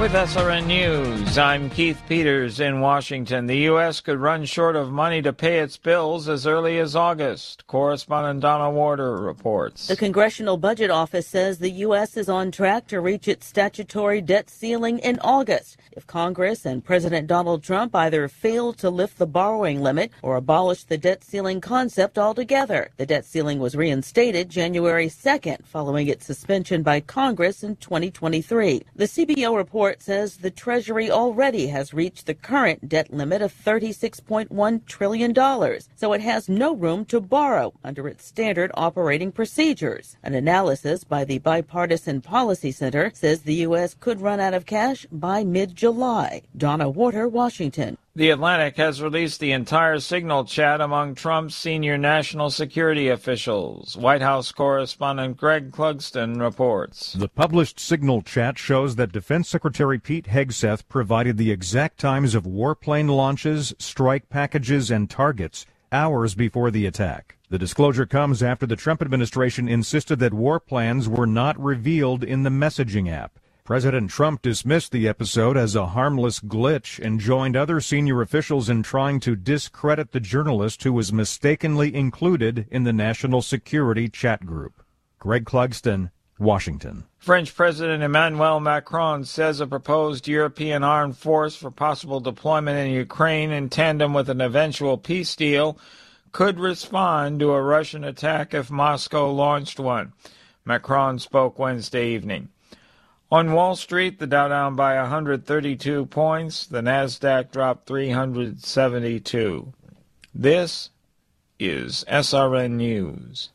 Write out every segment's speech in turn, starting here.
With SRN News, I'm Keith Peters in Washington. The U.S. could run short of money to pay its bills as early as August. Correspondent Donna Warder reports. The Congressional Budget Office says the U.S. is on track to reach its statutory debt ceiling in August if Congress and President Donald Trump either fail to lift the borrowing limit or abolish the debt ceiling concept altogether. The debt ceiling was reinstated January 2nd following its suspension by Congress in 2023. The CBO report says the Treasury already has reached the current debt limit of $36.1 trillion, so it has no room to borrow under its standard operating procedures. An analysis by the Bipartisan Policy Center says the U.S. could run out of cash by mid-July. Donna Warder, Washington. The Atlantic has released the entire Signal chat among Trump's senior national security officials. White House correspondent Greg Clugston reports. The published Signal chat shows that Defense Secretary Pete Hegseth provided the exact times of warplane launches, strike packages, and targets hours before the attack. The disclosure comes after the Trump administration insisted that war plans were not revealed in the messaging app. President Trump dismissed the episode as a harmless glitch and joined other senior officials in trying to discredit the journalist who was mistakenly included in the national security chat group. Greg Clugston, Washington. French President Emmanuel Macron says a proposed European armed force for possible deployment in Ukraine in tandem with an eventual peace deal could respond to a Russian attack if Moscow launched one. Macron spoke Wednesday evening. On Wall Street, the Dow down by 132 points. The Nasdaq dropped 372. This is SRN News.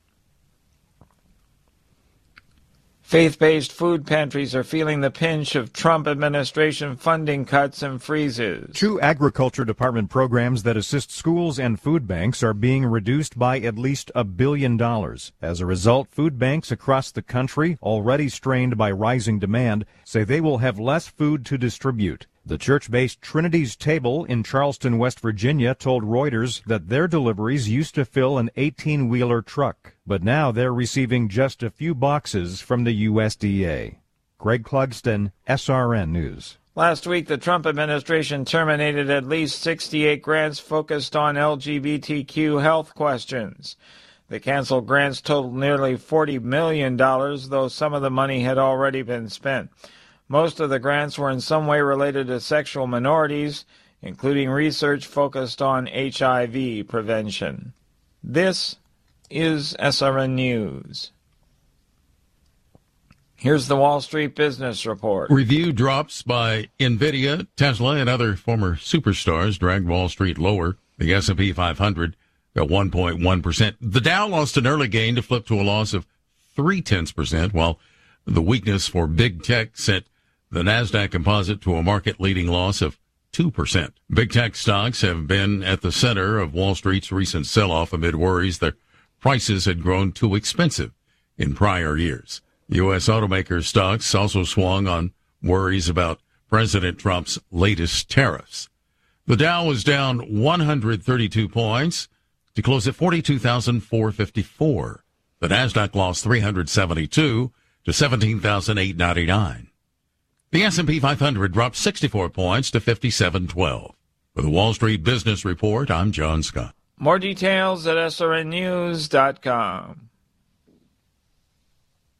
Faith-based food pantries are feeling the pinch of Trump administration funding cuts and freezes. 2 Agriculture Department programs that assist schools and food banks are being reduced by at least $1 billion. As a result, food banks across the country, already strained by rising demand, say they will have less food to distribute. The church-based Trinity's Table in Charleston, West Virginia, told Reuters that their deliveries used to fill an 18-wheeler truck, but now they're receiving just a few boxes from the USDA. Greg Clugston, SRN News. Last week, the Trump administration terminated at least 68 grants focused on LGBTQ health questions. The canceled grants totaled nearly $40 million, though some of the money had already been spent. Most of the grants were in some way related to sexual minorities, including research focused on HIV prevention. This is SRN News. Here's the Wall Street Business Report. Review drops by NVIDIA, Tesla, and other former superstars dragged Wall Street lower. The S&P 500 got 1.1%. The Dow lost an early gain to flip to a loss of 0.3%, while the weakness for big tech sent the Nasdaq Composite to a market-leading loss of 2%. Big tech stocks have been at the center of Wall Street's recent sell-off amid worries that prices had grown too expensive in prior years. U.S. automaker stocks also swung on worries about President Trump's latest tariffs. The Dow was down 132 points to close at 42,454. The Nasdaq lost 372 to 17,899. The S&P 500 dropped 64 points to 5712. For the Wall Street Business Report, I'm John Scott. More details at srnnews.com.